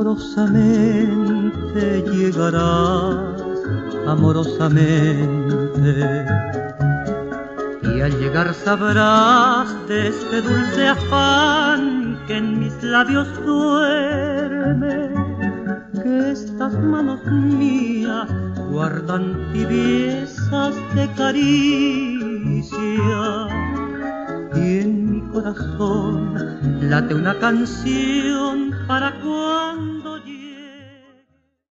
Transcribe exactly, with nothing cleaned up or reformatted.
amorosamente llegarás, amorosamente. Y al llegar sabrás de este dulce afán que en mis labios duerme, que estas manos mías guardan tibiezas de caricia. Y en mi corazón late una canción para cuando